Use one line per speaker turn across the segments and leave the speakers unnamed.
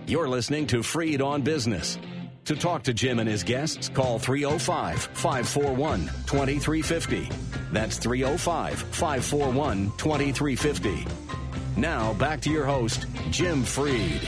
You're listening to Freed on Business. To talk to Jim and his guests, call 305-541-2350. That's 305-541-2350. Now, back to your host, Jim Freed.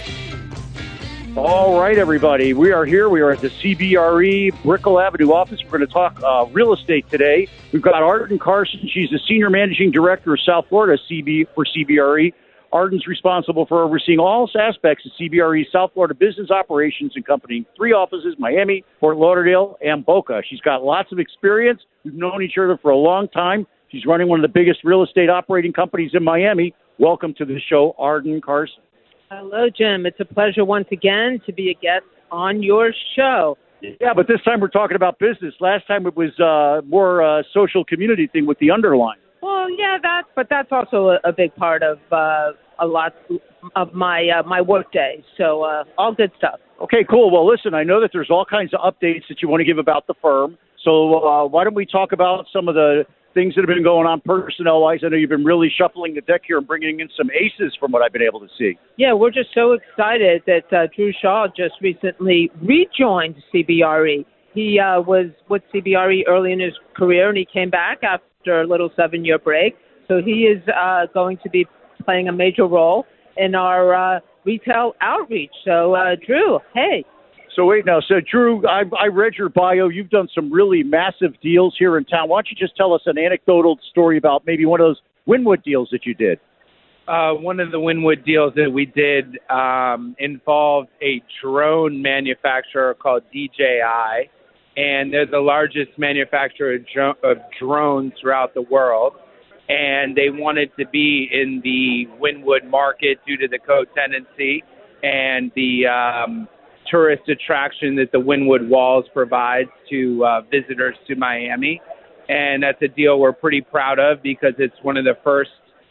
All right, everybody. We are here. We are at the CBRE Brickell Avenue office. We're going to talk real estate today. We've got Arden Carson. She's the Senior Managing Director of South Florida for CBRE. Arden's responsible for overseeing all aspects of CBRE's South Florida business operations, accompanying 3 offices, Miami, Fort Lauderdale, and Boca. She's got lots of experience. We've known each other for a long time. She's running one of the biggest real estate operating companies in Miami. Welcome to the show, Arden Carson.
Hello, Jim. It's a pleasure once again to be a guest on your show.
Yeah, but this time we're talking about business. Last time it was more social community thing with the underline.
Well, yeah, that's also a big part of a lot of my work day. So all good stuff.
Okay, cool. Well, listen, I know that there's all kinds of updates that you want to give about the firm. So why don't we talk about some of the things that have been going on personnel-wise? I know you've been really shuffling the deck here and bringing in some aces from what I've been able to see.
Yeah, we're just so excited that Drew Shaw just recently rejoined CBRE. He was with CBRE early in his career, and he came back after a little 7-year break. So he is going to be playing a major role in our retail outreach. So, Drew, hey.
So wait now. So, Drew, I read your bio. You've done some really massive deals here in town. Why don't you just tell us an anecdotal story about maybe one of those Wynwood deals that you did?
One of the Wynwood deals that we did involved a drone manufacturer called DJI. And they're the largest manufacturer of drones throughout the world. And they wanted to be in the Wynwood market due to the co-tenancy and the tourist attraction that the Wynwood Walls provides to visitors to Miami. And that's a deal we're pretty proud of because it's one of the first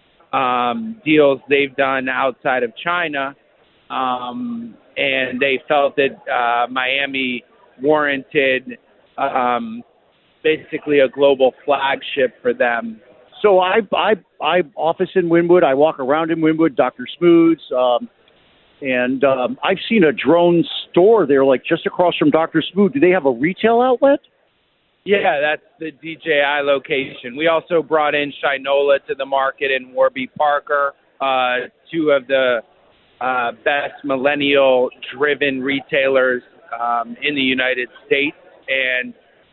deals they've done outside of China. And they felt that Miami warranted basically a global flagship for them.
So I office in Wynwood. I walk around in Wynwood, Dr. Smooth's, and I've seen a drone store there, like just across from Dr. Smooth. Do they have a retail outlet?
Yeah, that's the DJI location. We also brought in Shinola to the market and Warby Parker, 2 of the best millennial-driven retailers in the United States. And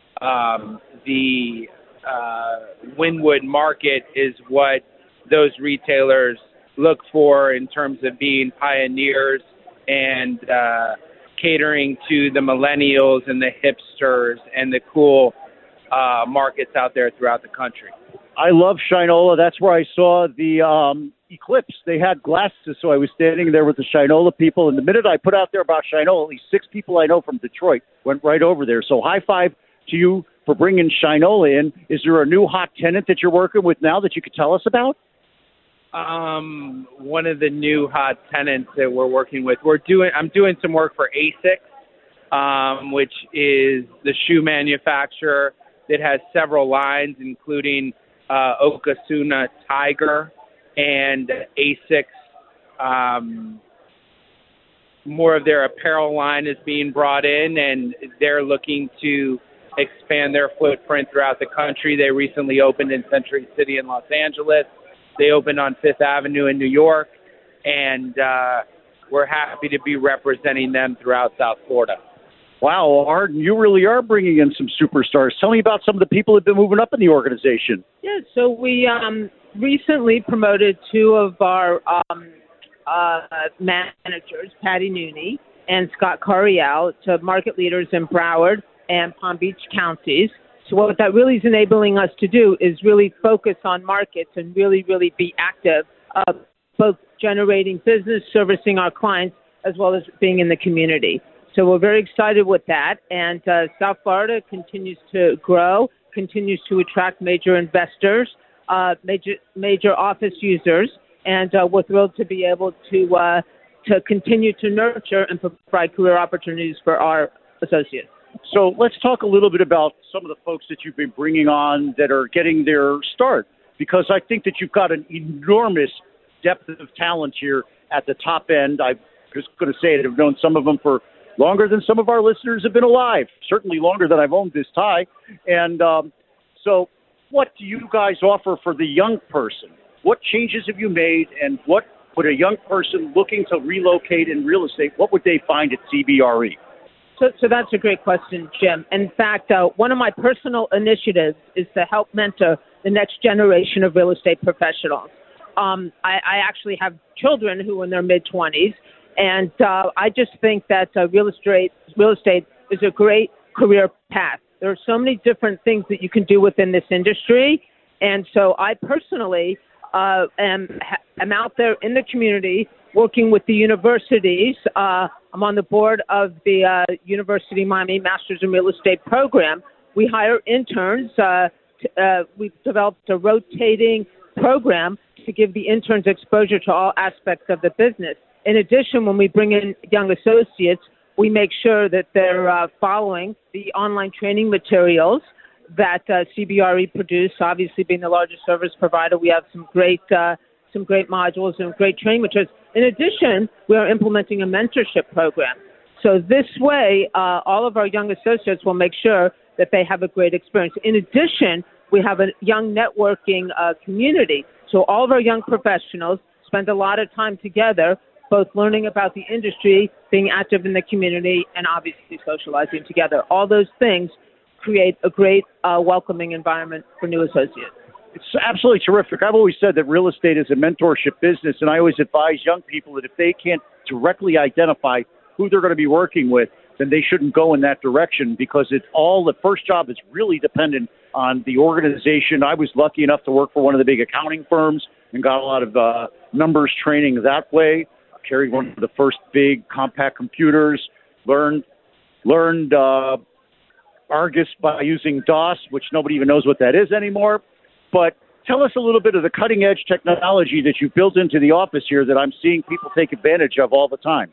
the Wynwood market is what those retailers look for in terms of being pioneers and catering to the millennials and the hipsters and the cool markets out there throughout the country.
I love Shinola. That's where I saw the Eclipse. They had glasses, so I was standing there with the Shinola people. And the minute I put out there about Shinola, at least 6 people I know from Detroit went right over there. So high five to you for bringing Shinola in. Is there a new hot tenant that you're working with now that you could tell us about?
One of the new hot tenants that we're working with, I'm doing some work for ASICS, which is the shoe manufacturer that has several lines, including Okasuna Tiger and ASICS. More of their apparel line is being brought in, and they're looking to expand their footprint throughout the country. They recently opened in Century City in Los Angeles. They opened on Fifth Avenue in New York, and we're happy to be representing them throughout South Florida.
Wow, Arden, you really are bringing in some superstars. Tell me about some of the people that have been moving up in the organization.
Yeah, so we recently promoted 2 of our managers, Patty Nooney and Scott Coriel, to market leaders in Broward and Palm Beach counties. So what that really is enabling us to do is really focus on markets and really, really be active, both generating business, servicing our clients, as well as being in the community. So we're very excited with that. And South Florida continues to grow, continues to attract major investors, major office users, and we're thrilled to be able to continue to nurture and provide career opportunities for our associates.
So let's talk a little bit about some of the folks that you've been bringing on that are getting their start, because I think that you've got an enormous depth of talent here at the top end. I've just going to say it. I've known some of them for longer than some of our listeners have been alive, certainly longer than I've owned this tie. And so what do you guys offer for the young person? What changes have you made, and what would a young person looking to relocate in real estate, what would they find at CBRE?
So that's a great question, Jim. In fact, one of my personal initiatives is to help mentor the next generation of real estate professionals. I actually have children who are in their mid-20s, and I just think that real estate is a great career path. There are so many different things that you can do within this industry, and so I personally am out there in the community working with the universities. I'm on the board of the University of Miami Masters in Real Estate program. We hire interns. We've developed a rotating program to give the interns exposure to all aspects of the business. In addition, when we bring in young associates, we make sure that they're following the online training materials that CBRE produce. Obviously, being the largest service provider, we have some great modules and great training materials. In addition, we are implementing a mentorship program. So this way, all of our young associates will make sure that they have a great experience. In addition, we have a young networking community. So all of our young professionals spend a lot of time together, both learning about the industry, being active in the community, and obviously socializing together. All those things create a great welcoming environment for new associates.
It's absolutely terrific. I've always said that real estate is a mentorship business, and I always advise young people that if they can't directly identify who they're going to be working with, then they shouldn't go in that direction, because the first job is really dependent on the organization. I was lucky enough to work for one of the big accounting firms and got a lot of numbers training that way. I carried one of the first big compact computers, learned Argus by using DOS, which nobody even knows what that is anymore. But tell us a little bit of the cutting-edge technology that you've built into the office here that I'm seeing people take advantage of all the time.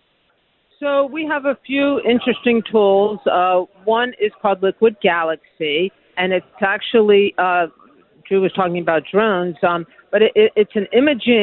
So we have a few interesting tools. One is called Liquid Galaxy, and it's actually, Drew was talking about drones, but it's an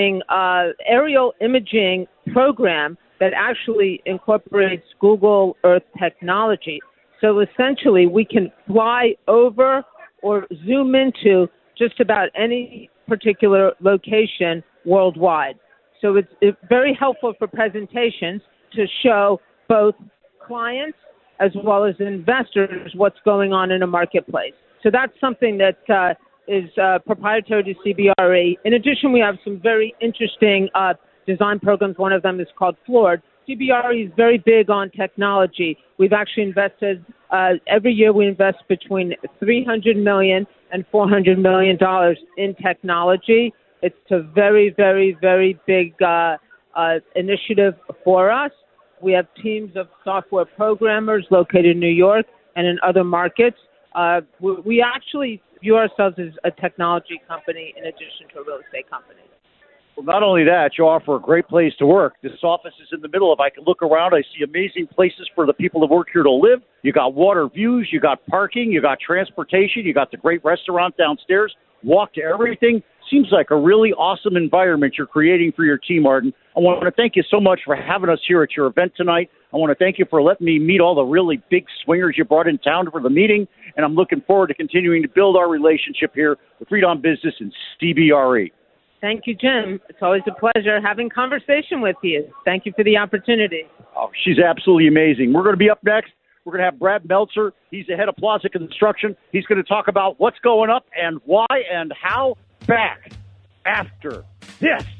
aerial imaging program that actually incorporates Google Earth technology. So essentially, we can fly over or zoom into just about any particular location worldwide. So it's very helpful for presentations to show both clients as well as investors what's going on in a marketplace. So that's something that is proprietary to CBRE. In addition, we have some very interesting design programs. One of them is called Floored. CBRE is very big on technology. We've actually invested, every year we invest between $300 million and $400 million in technology. It's a very, very, very big initiative for us. We have teams of software programmers located in New York and in other markets. We actually view ourselves as a technology company in addition to a real estate company.
Well, not only that, you offer a great place to work. This office is in the middle of, I can look around, I see amazing places for the people that work here to live. You got water views, you got parking, you got transportation, you got the great restaurant downstairs, walk to everything. Seems like a really awesome environment you're creating for your team, Arden. I want to thank you so much for having us here at your event tonight. I want to thank you for letting me meet all the really big swingers you brought in town for the meeting, and I'm looking forward to continuing to build our relationship here with Read on Business and CBRE.
Thank you, Jim. It's always a pleasure having conversation with you. Thank you for the opportunity.
Oh, she's absolutely amazing. We're going to be up next. We're going to have Brad Meltzer. He's the head of Plaza Construction. He's going to talk about what's going up and why and how back after this.